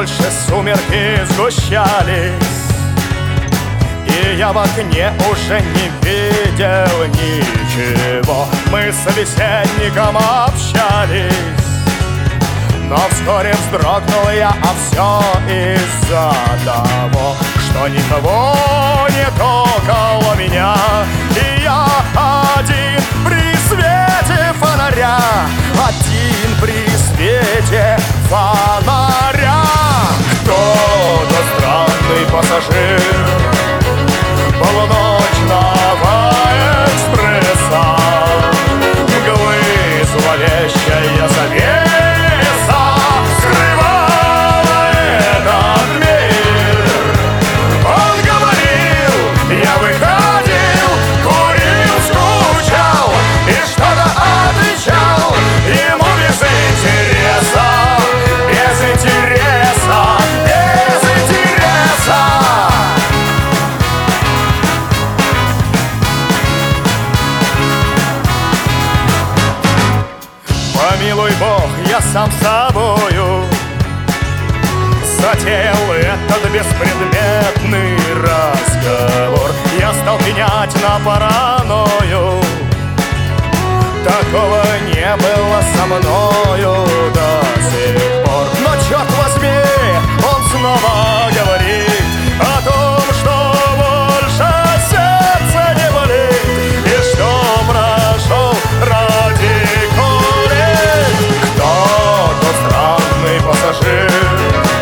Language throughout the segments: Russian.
больше сумерки сгущались, и я в окне уже не видел ничего. Мы с собеседником общались, но вскоре вздрогнул я, а все из-за того, что никого нет около меня, и я один при свете фонаря, один при свете фонаря. Кто-то странный пассажир полуночного экспресса, мглы зловещая завеса скрывала этот мир. Он говорил, я выходил, курил, скучал и что-то отвечал ему без интереса, без интереса, без интереса. Помилуй Бог, я сам с собою затеял этот беспредметный разговор. Я стал пенять на паранойю, такого не было со мною до сих пор. Но черт возьми, он снова говорит о том, что больше сердце не болит, и что прошел радикулит. Кто-то странный пассажир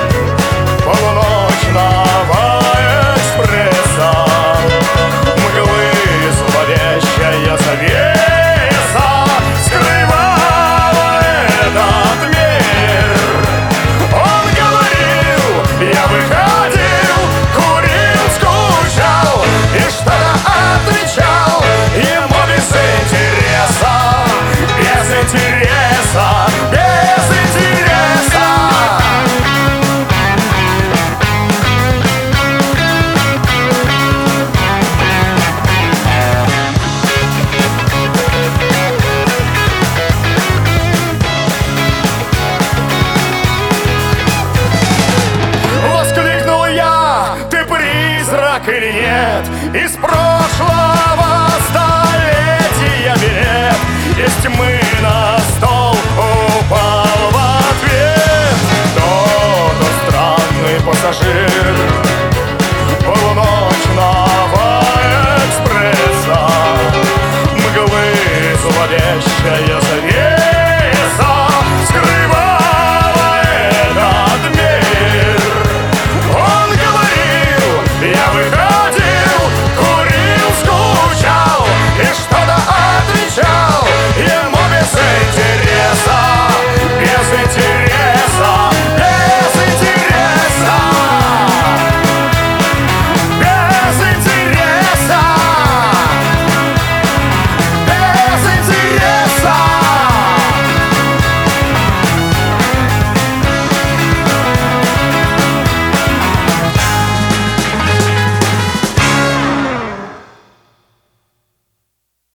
полуночного экспресса, мглы зловещая завеса скрывала этот мир. Он говорил, я выходил, курил, скучал и что-то отвечал ему без интереса, без интереса, без интереса. Воскликнул я, ты призрак или нет? Из прошлого столетия билет из тьмы на стол упал в ответ. Кто-то странный пассажир